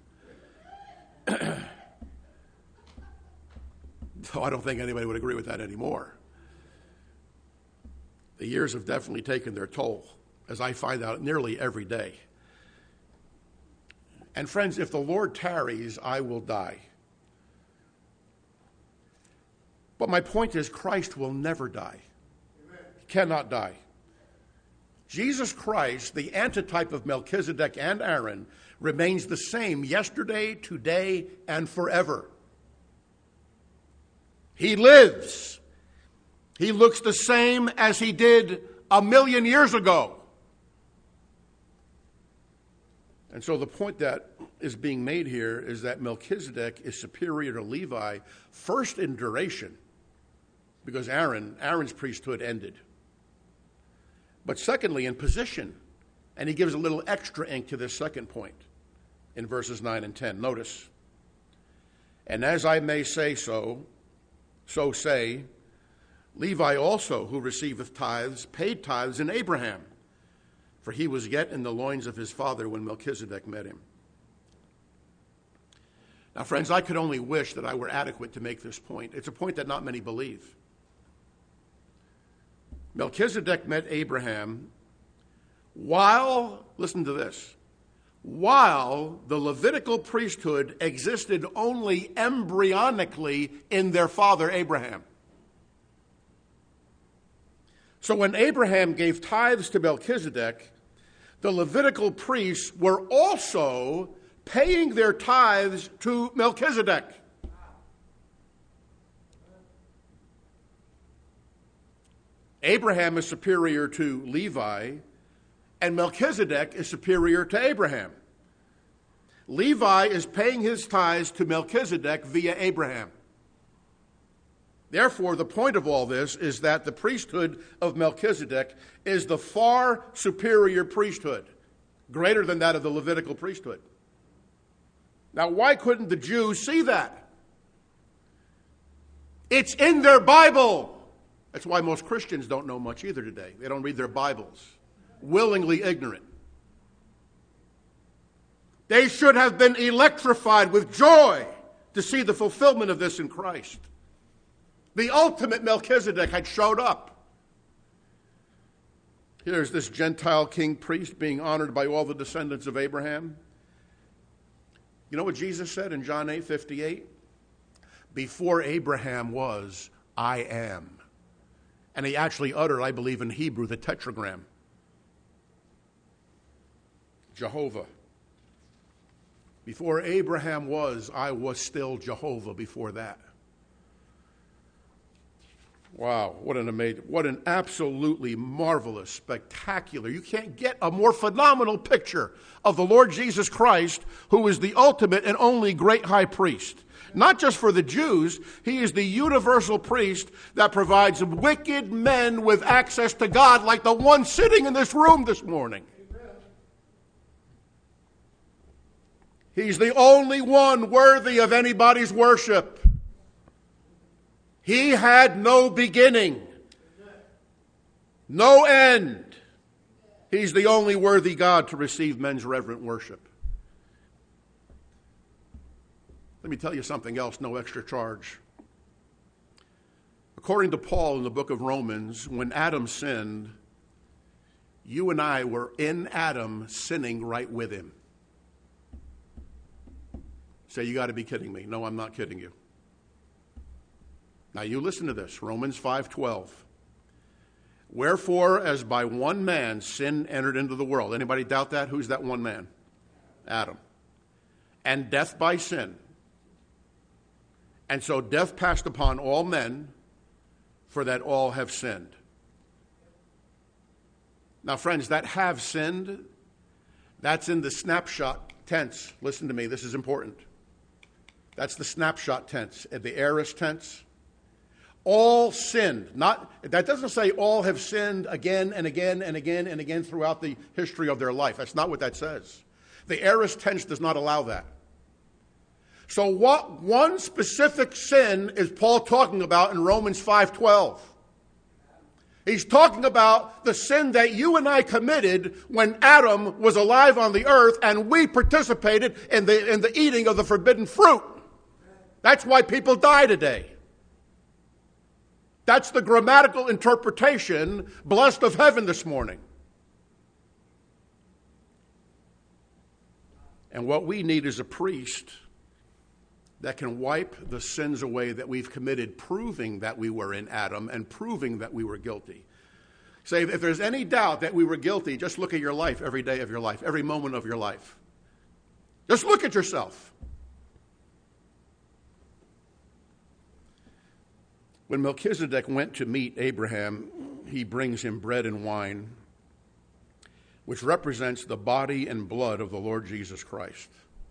So I don't think anybody would agree with that anymore. The years have definitely taken their toll, as I find out nearly every day. And friends, if the Lord tarries, I will die. But my point is, Christ will never die. He cannot die. Jesus Christ, the antitype of Melchizedek and Aaron, remains the same yesterday, today, and forever. He lives. He looks the same as he did 1,000,000 years ago. And so the point that is being made here is that Melchizedek is superior to Levi, first in duration, because Aaron's priesthood ended. But secondly, in position. And he gives a little extra ink to this second point in verses 9 and 10. Notice, and as I may say so say, Levi also, who receiveth tithes, paid tithes in Abraham, for he was yet in the loins of his father when Melchizedek met him. Now, friends, I could only wish that I were adequate to make this point. It's a point that not many believe. Melchizedek met Abraham while, listen to this, while the Levitical priesthood existed only embryonically in their father Abraham. So when Abraham gave tithes to Melchizedek, the Levitical priests were also paying their tithes to Melchizedek. Abraham is superior to Levi, and Melchizedek is superior to Abraham. Levi is paying his tithes to Melchizedek via Abraham. Therefore, the point of all this is that the priesthood of Melchizedek is the far superior priesthood, greater than that of the Levitical priesthood. Now, why couldn't the Jews see that? It's in their Bible. That's why most Christians don't know much either today. They don't read their Bibles, willingly ignorant. They should have been electrified with joy to see the fulfillment of this in Christ. The ultimate Melchizedek had showed up. Here's this Gentile king priest being honored by all the descendants of Abraham. You know what Jesus said in John 8:58? Before Abraham was, I am. And he actually uttered, I believe in Hebrew, the tetragram. Jehovah. Before Abraham was, I was still Jehovah before that. Wow, what an absolutely marvelous, spectacular. You can't get a more phenomenal picture of the Lord Jesus Christ, who is the ultimate and only great high priest. Not just for the Jews, he is the universal priest that provides wicked men with access to God, like the one sitting in this room this morning. He's the only one worthy of anybody's worship. He had no beginning, no end. He's the only worthy God to receive men's reverent worship. Let me tell you something else, no extra charge. According to Paul in the book of Romans, when Adam sinned, you and I were in Adam sinning right with him. Say, you got to be kidding me. No, I'm not kidding you. Now you listen to this, Romans 5:12. Wherefore, as by one man sin entered into the world. Anybody doubt that? Who's that one man? Adam. And death by sin. And so death passed upon all men, for that all have sinned. Now, friends, that have sinned, that's in the snapshot tense. Listen to me, this is important. That's the snapshot tense, the aorist tense. All sinned. That doesn't say all have sinned again and again and again and again throughout the history of their life. That's not what that says. The aorist tense does not allow that. So what one specific sin is Paul talking about in Romans 5:12? He's talking about the sin that you and I committed when Adam was alive on the earth and we participated in the eating of the forbidden fruit. That's why people die today. That's the grammatical interpretation, blessed of heaven this morning. And what we need is a priest that can wipe the sins away that we've committed, proving that we were in Adam and proving that we were guilty. Say, if there's any doubt that we were guilty, just look at your life every day of your life, every moment of your life. Just look at yourself. When Melchizedek went to meet Abraham, he brings him bread and wine, which represents the body and blood of the Lord Jesus Christ.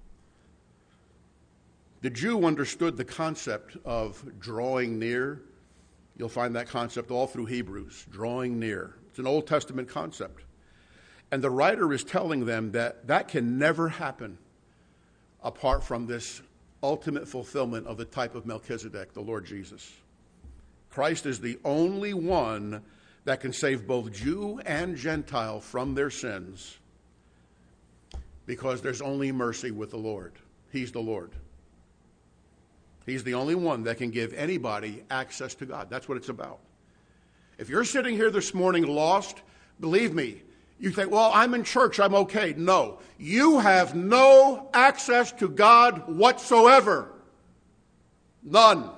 The Jew understood the concept of drawing near. You'll find that concept all through Hebrews, drawing near. It's an Old Testament concept. And the writer is telling them that that can never happen apart from this ultimate fulfillment of the type of Melchizedek, the Lord Jesus. Christ is the only one that can save both Jew and Gentile from their sins, because there's only mercy with the Lord. He's the Lord. He's the only one that can give anybody access to God. That's what it's about. If you're sitting here this morning lost, believe me, You think, well, I'm in church, I'm okay. No, you have no access to God whatsoever. None.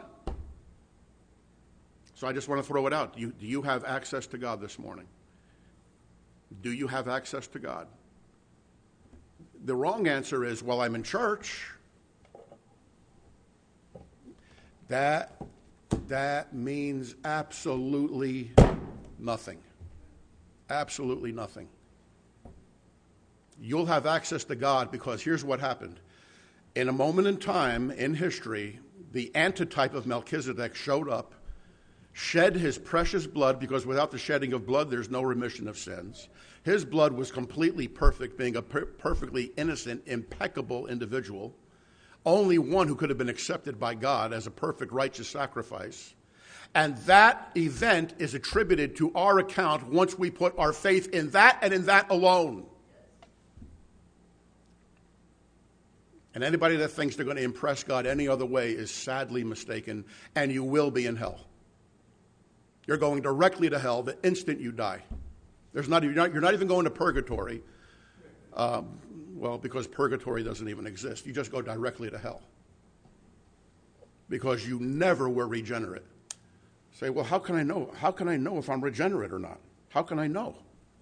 So I just want to throw it out. Do you have access to God this morning? Do you have access to God? The wrong answer is, well, I'm in church. That means absolutely nothing. Absolutely nothing. You'll have access to God because here's what happened. In a moment in time in history, the antitype of Melchizedek showed up, shed his precious blood, because without the shedding of blood, there's no remission of sins. His blood was completely perfect, being a perfectly innocent, impeccable individual. Only one who could have been accepted by God as a perfect, righteous sacrifice. And that event is attributed to our account once we put our faith in that and in that alone. And anybody that thinks they're going to impress God any other way is sadly mistaken, and you will be in hell. You're going directly to hell the instant you die. You're not even going to purgatory, because purgatory doesn't even exist. You just go directly to hell because you never were regenerate. Say, well, how can I know? How can I know if I'm regenerate or not? How can I know?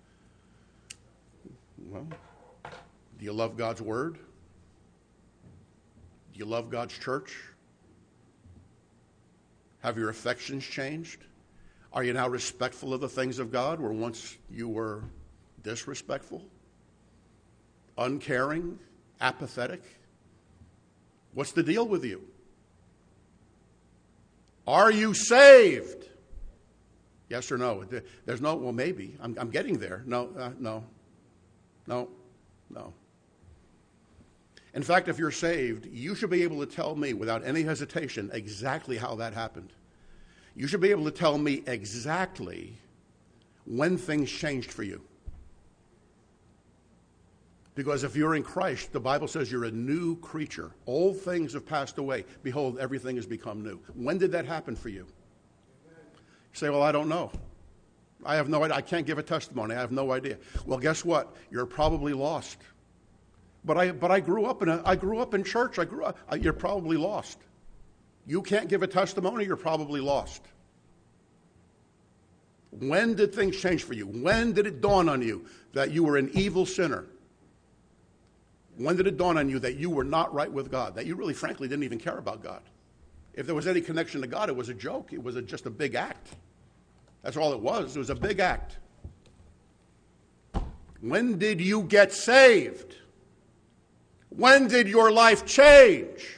Well, do you love God's word? Do you love God's church? Have your affections changed? Are you now respectful of the things of God where once you were disrespectful, uncaring, apathetic? What's the deal with you? Are you saved? Yes or no? There's no, well, maybe. I'm getting there. No. In fact, if you're saved, you should be able to tell me without any hesitation exactly how that happened. You should be able to tell me exactly when things changed for you. Because if you're in Christ, the Bible says you're a new creature. Old things have passed away. Behold, everything has become new. When did that happen for you? You say, well, I don't know. I have no idea. I can't give a testimony. I have no idea. Well, guess what? You're probably lost. But I grew up in church. You're probably lost. You can't give a testimony. You're probably lost. When did things change for you? When did it dawn on you that you were an evil sinner? When did it dawn on you that you were not right with God, that you really, frankly, didn't even care about God? If there was any connection to God, it was a joke. It was just a big act. That's all it was. It was a big act. When did you get saved? When did your life change?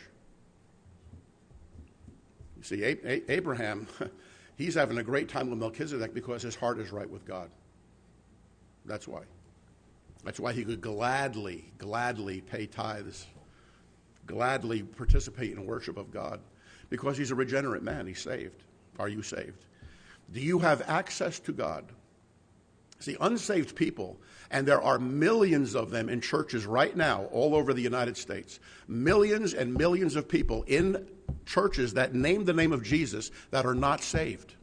You see, Abraham, he's having a great time with Melchizedek because his heart is right with God. That's why. That's why he could gladly pay tithes, gladly participate in worship of God, because he's a regenerate man. He's saved. Are you saved? Do you have access to God? See, unsaved people, and there are millions of them in churches right now all over the United States, millions and millions of people in churches that name the name of Jesus that are not saved.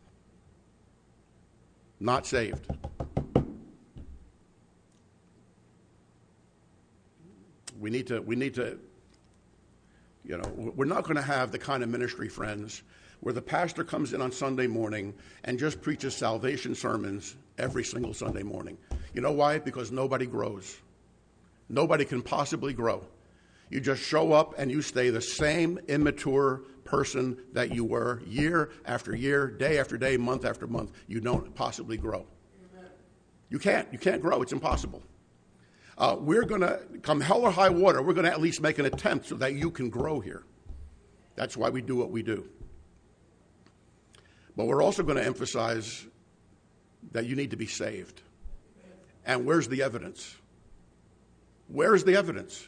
Not saved. We need to, we're not going to have the kind of ministry, friends, where the pastor comes in on Sunday morning and just preaches salvation sermons every single Sunday morning. You know why? Because nobody grows. Nobody can possibly grow. You just show up and you stay the same immature person that you were year after year, day after day, month after month. You don't possibly grow. Amen. You can't grow. It's impossible. We're going to, come hell or high water, we're going to at least make an attempt so that you can grow here. That's why we do what we do. But we're also going to emphasize that you need to be saved. And where's the evidence? Where is the evidence?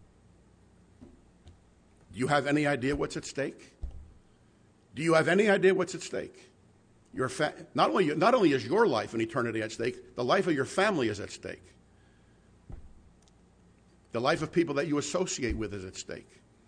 Do you have any idea what's at stake? Do you have any idea what's at stake? Not only is your life and eternity at stake, the life of your family is at stake. The life of people that you associate with is at stake.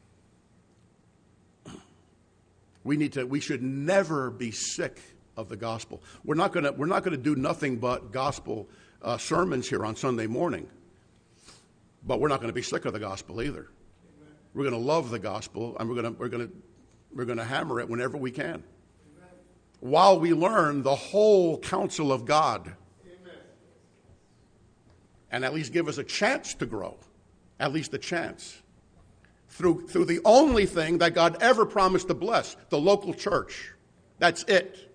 We should never be sick of the gospel. We're not going to do nothing but gospel sermons here on Sunday morning. But we're not going to be sick of the gospel either. Amen. We're going to love the gospel, and we're going to hammer it whenever we can. Amen. While we learn the whole counsel of God. Amen. And at least give us a chance to grow. At least a chance. Through the only thing that God ever promised to bless, the local church. That's it.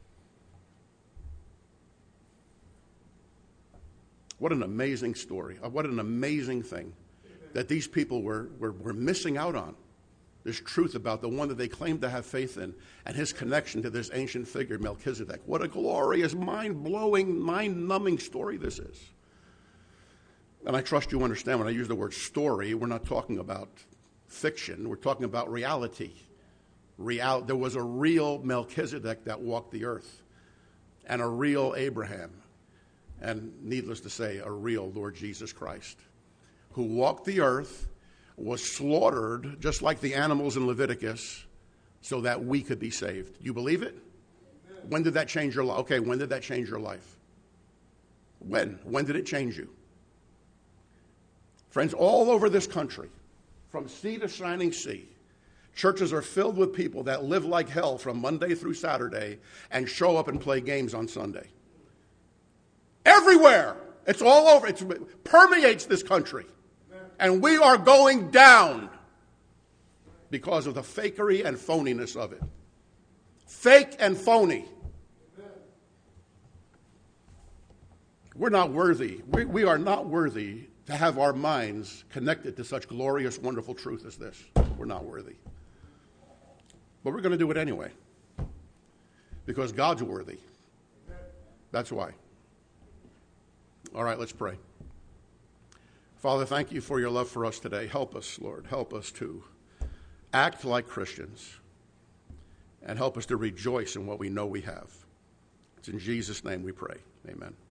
What an amazing story. What an amazing thing that these people were missing out on. This truth about the one that they claimed to have faith in and his connection to this ancient figure, Melchizedek. What a glorious, mind-blowing, mind-numbing story this is. And I trust you understand when I use the word story, we're not talking about fiction. We're talking about reality. There was a real Melchizedek that walked the earth and a real Abraham. And needless to say, a real Lord Jesus Christ, who walked the earth, was slaughtered, just like the animals in Leviticus, so that we could be saved. You believe it? Amen. When did that change your life? Okay, when did that change your life? When? When did it change you? Friends, all over this country, from sea to shining sea, churches are filled with people that live like hell from Monday through Saturday and show up and play games on Sunday. Everywhere. It's all over. It permeates this country. And we are going down because of the fakery and phoniness of it. Fake and phony. We're not worthy. We are not worthy to have our minds connected to such glorious, wonderful truth as this. We're not worthy. But we're going to do it anyway. Because God's worthy. That's why. All right, let's pray. Father, thank you for your love for us today. Help us, Lord. Help us to act like Christians and help us to rejoice in what we know we have. It's in Jesus' name we pray. Amen.